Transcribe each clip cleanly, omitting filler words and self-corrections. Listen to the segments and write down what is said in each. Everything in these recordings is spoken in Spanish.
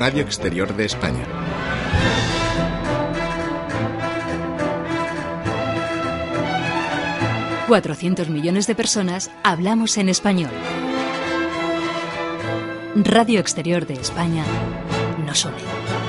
Radio Exterior de España. $400 millones de personas hablamos en español. Radio Exterior de España nos une.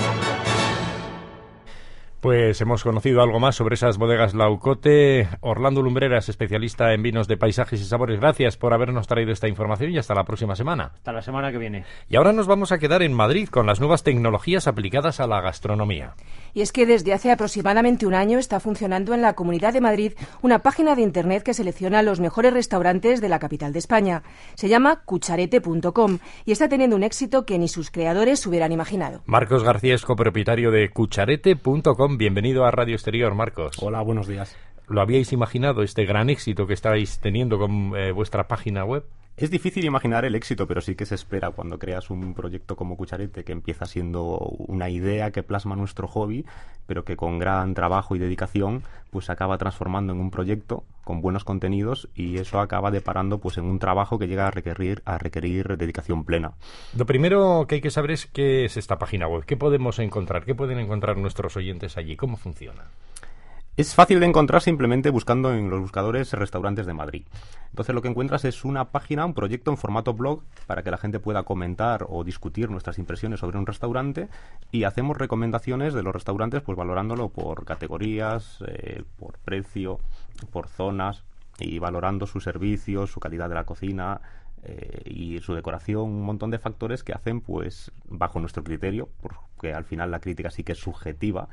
Pues hemos conocido algo más sobre esas bodegas Laucote. Orlando Lumbreras, especialista en vinos de paisajes y sabores, gracias por habernos traído esta información y hasta la próxima semana. Hasta la semana que viene. Y ahora nos vamos a quedar en Madrid con las nuevas tecnologías aplicadas a la gastronomía. Y es que desde hace aproximadamente un año está funcionando en la Comunidad de Madrid una página de internet que selecciona los mejores restaurantes de la capital de España. Se llama cucharete.com y está teniendo un éxito que ni sus creadores hubieran imaginado. Marcos García es copropietario de cucharete.com. Bienvenido a Radio Exterior, Marcos. Hola, buenos días. ¿Lo habíais imaginado, este gran éxito que estáis teniendo con vuestra página web? Es difícil imaginar el éxito, pero sí que se espera cuando creas un proyecto como Cucharete, que empieza siendo una idea que plasma nuestro hobby, pero que con gran trabajo y dedicación pues se acaba transformando en un proyecto con buenos contenidos, y eso acaba deparando pues en un trabajo que llega a requerir dedicación plena. Lo primero que hay que saber es qué es esta página web, qué podemos encontrar, qué pueden encontrar nuestros oyentes allí, cómo funciona. Es fácil de encontrar simplemente buscando en los buscadores restaurantes de Madrid. Entonces lo que encuentras es una página, un proyecto en formato blog para que la gente pueda comentar o discutir nuestras impresiones sobre un restaurante, y hacemos recomendaciones de los restaurantes pues valorándolo por categorías, por precio, por zonas, y valorando su servicio, su calidad de la cocina y su decoración, un montón de factores que hacen pues bajo nuestro criterio, porque al final la crítica sí que es subjetiva,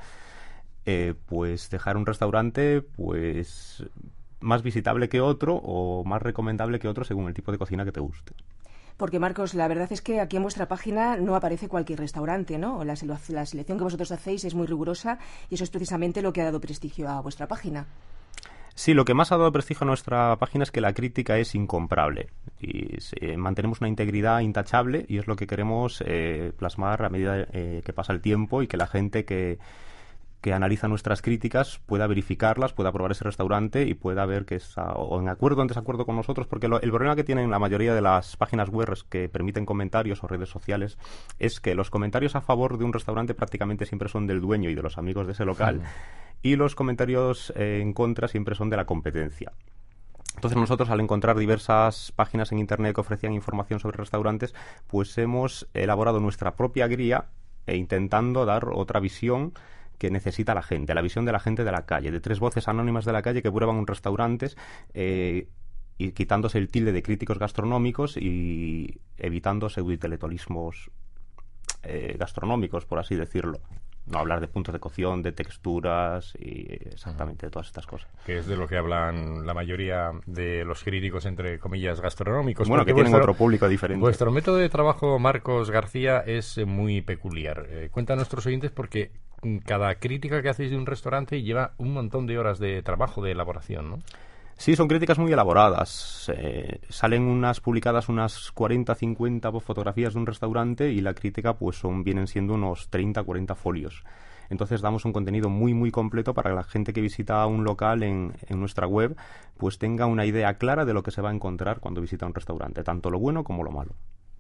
pues dejar un restaurante pues más visitable que otro o más recomendable que otro según el tipo de cocina que te guste. Porque, Marcos, la verdad es que aquí en vuestra página no aparece cualquier restaurante, ¿no? La selección que vosotros hacéis es muy rigurosa y eso es precisamente lo que ha dado prestigio a vuestra página. Sí, lo que más ha dado prestigio a nuestra página es que la crítica es incomparable y mantenemos una integridad intachable, y es lo que queremos plasmar a medida que pasa el tiempo, y que la gente que analiza nuestras críticas pueda verificarlas, pueda probar ese restaurante y pueda ver que está o en acuerdo o en desacuerdo con nosotros, porque el problema que tienen la mayoría de las páginas web que permiten comentarios o redes sociales es que los comentarios a favor de un restaurante prácticamente siempre son del dueño y de los amigos de ese local, y los comentarios en contra siempre son de la competencia. Entonces nosotros, al encontrar diversas páginas en internet que ofrecían información sobre restaurantes, pues hemos elaborado nuestra propia guía intentando dar otra visión que necesita la gente, la visión de la gente de la calle, de tres voces anónimas de la calle que prueban un restaurantes y quitándose el tilde de críticos gastronómicos y evitando pseudointelectualismos gastronómicos, por así decirlo. No hablar de puntos de cocción, de texturas y exactamente de todas estas cosas. Que es de lo que hablan la mayoría de los críticos, entre comillas, gastronómicos. Bueno, que tienen otro público diferente. Vuestro método de trabajo, Marcos García, es muy peculiar. Cuenta a nuestros oyentes porque cada crítica que hacéis de un restaurante lleva un montón de horas de trabajo, de elaboración, ¿no? Sí, son críticas muy elaboradas. Salen publicadas unas 40, 50 fotografías de un restaurante, y la crítica pues vienen siendo unos 30, 40 folios. Entonces damos un contenido muy, muy completo para que la gente que visita un local en nuestra web pues tenga una idea clara de lo que se va a encontrar cuando visita un restaurante, tanto lo bueno como lo malo.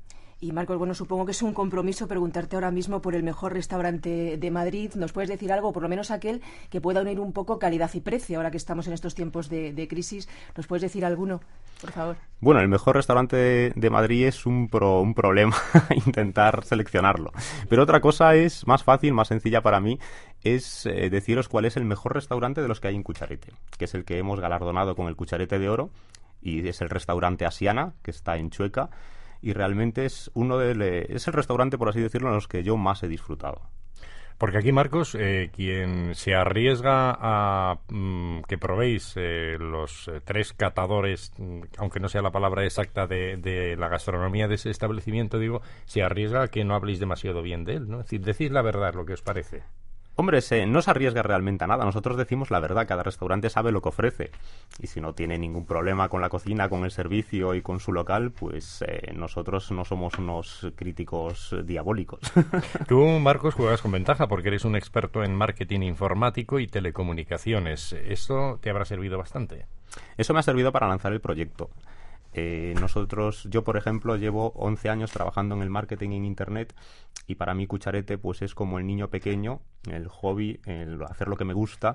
Y, Marcos, bueno, supongo que es un compromiso preguntarte ahora mismo por el mejor restaurante de Madrid. ¿Nos puedes decir algo, por lo menos aquel que pueda unir un poco calidad y precio, ahora que estamos en estos tiempos de crisis? ¿Nos puedes decir alguno, por favor? Bueno, el mejor restaurante de Madrid es un problema intentar seleccionarlo. Pero otra cosa es más fácil, más sencilla para mí, es deciros cuál es el mejor restaurante de los que hay en Cucharete, que es el que hemos galardonado con el Cucharete de Oro, y es el restaurante Asiana, que está en Chueca. Y realmente es es el restaurante, por así decirlo, en los que yo más he disfrutado. Porque aquí, Marcos, quien se arriesga a que probéis los tres catadores, aunque no sea la palabra exacta de la gastronomía de ese establecimiento, digo, se arriesga a que no habléis demasiado bien de él, ¿no? Es decir, decid la verdad, lo que os parece. Hombre, no se arriesga realmente a nada. Nosotros decimos la verdad. Cada restaurante sabe lo que ofrece. Y si no tiene ningún problema con la cocina, con el servicio y con su local, pues nosotros no somos unos críticos diabólicos. Tú, Marcos, juegas con ventaja porque eres un experto en marketing informático y telecomunicaciones. ¿Esto te habrá servido bastante? Eso me ha servido para lanzar el proyecto. Yo por ejemplo llevo 11 años trabajando en el marketing en internet, y para mí Cucharete pues es como el niño pequeño, el hobby, el hacer lo que me gusta,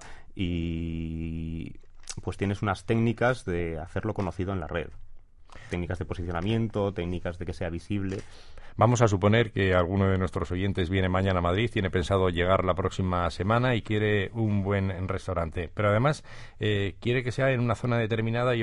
y pues tienes unas técnicas de hacerlo conocido en la red, técnicas de posicionamiento, técnicas de que sea visible. Vamos a suponer que alguno de nuestros oyentes viene mañana a Madrid, tiene pensado llegar la próxima semana y quiere un buen restaurante, pero además quiere que sea en una zona determinada y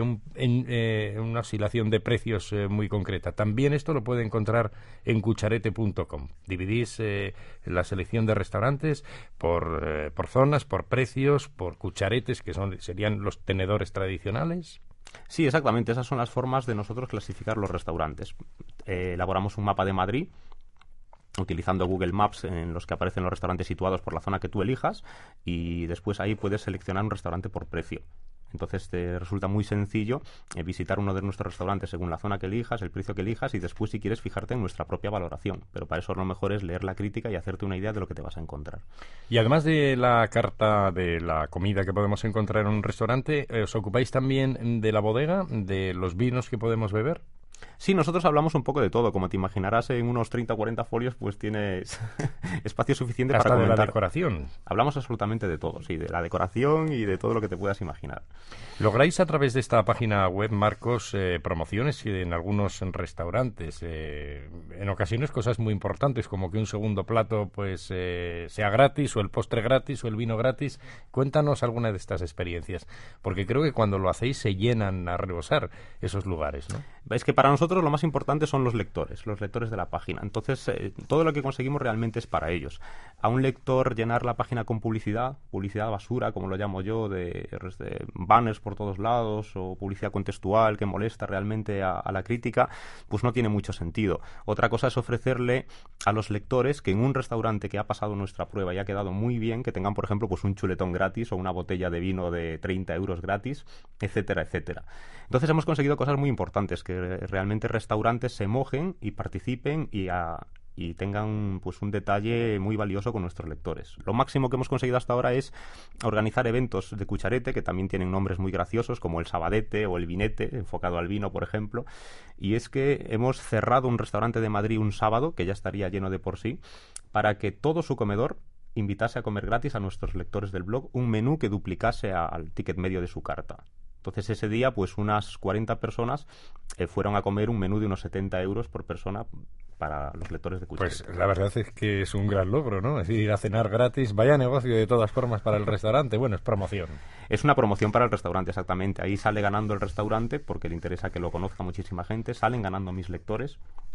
en una oscilación de precios muy concreta. También esto lo puede encontrar en cucharete.com. Dividís la selección de restaurantes por zonas, por precios, por cucharetes, que serían los tenedores tradicionales. Sí, exactamente. Esas son las formas de nosotros clasificar los restaurantes. Elaboramos un mapa de Madrid utilizando Google Maps, en los que aparecen los restaurantes situados por la zona que tú elijas, y después ahí puedes seleccionar un restaurante por precio. Entonces te resulta muy sencillo visitar uno de nuestros restaurantes según la zona que elijas, el precio que elijas, y después, si quieres, fijarte en nuestra propia valoración. Pero para eso lo mejor es leer la crítica y hacerte una idea de lo que te vas a encontrar. Y además de la carta de la comida que podemos encontrar en un restaurante, ¿os ocupáis también de la bodega, de los vinos que podemos beber? Sí, nosotros hablamos un poco de todo. Como te imaginarás, en unos 30 o 40 folios pues tienes espacio suficiente hasta para comentar. De la decoración. Hablamos absolutamente de todo, sí, de la decoración y de todo lo que te puedas imaginar. ¿Lográis a través de esta página web, Marcos, promociones en algunos restaurantes? En ocasiones cosas muy importantes, como que un segundo plato pues sea gratis, o el postre gratis, o el vino gratis. Cuéntanos alguna de estas experiencias, porque creo que cuando lo hacéis se llenan a rebosar esos lugares, ¿no? Es que para nosotros lo más importante son los lectores de la página. Entonces, todo lo que conseguimos realmente es para ellos. A un lector llenar la página con publicidad basura, como lo llamo yo, de banners por todos lados, o publicidad contextual que molesta realmente a la crítica, pues no tiene mucho sentido. Otra cosa es ofrecerle a los lectores que en un restaurante que ha pasado nuestra prueba y ha quedado muy bien, que tengan, por ejemplo, pues un chuletón gratis o una botella de vino de 30 euros gratis, etcétera, etcétera. Entonces hemos conseguido cosas muy importantes, que realmente restaurantes se mojen y participen y tengan pues un detalle muy valioso con nuestros lectores. Lo máximo que hemos conseguido hasta ahora es organizar eventos de Cucharete, que también tienen nombres muy graciosos, como el Sabadete o el Vinete, enfocado al vino, por ejemplo. Y es que hemos cerrado un restaurante de Madrid un sábado, que ya estaría lleno de por sí, para que todo su comedor invitase a comer gratis a nuestros lectores del blog un menú que duplicase al ticket medio de su carta. Entonces ese día pues unas 40 personas fueron a comer un menú de unos 70 euros por persona para los lectores de Cucharete. Pues la verdad es que es un gran logro, ¿no? Es decir, ir a cenar gratis, vaya negocio de todas formas para el restaurante. Bueno, es promoción. Es una promoción para el restaurante, exactamente. Ahí sale ganando el restaurante porque le interesa que lo conozca muchísima gente. Salen ganando mis lectores,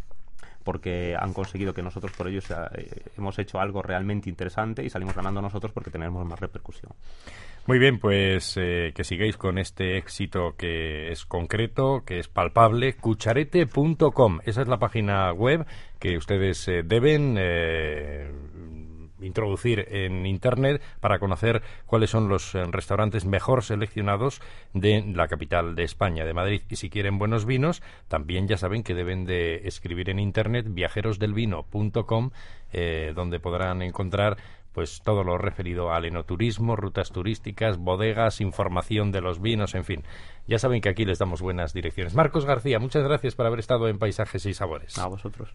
porque han conseguido que nosotros por ellos hemos hecho algo realmente interesante, y salimos ganando nosotros porque tenemos más repercusión. Muy bien, pues que sigáis con este éxito que es concreto, que es palpable. Cucharete.com, esa es la página web que ustedes deben introducir en Internet para conocer cuáles son los restaurantes mejor seleccionados de la capital de España, de Madrid. Y si quieren buenos vinos, también ya saben que deben de escribir en Internet viajerosdelvino.com, donde podrán encontrar pues todo lo referido al enoturismo, rutas turísticas, bodegas, información de los vinos, en fin. Ya saben que aquí les damos buenas direcciones. Marcos García, muchas gracias por haber estado en Paisajes y Sabores. A vosotros.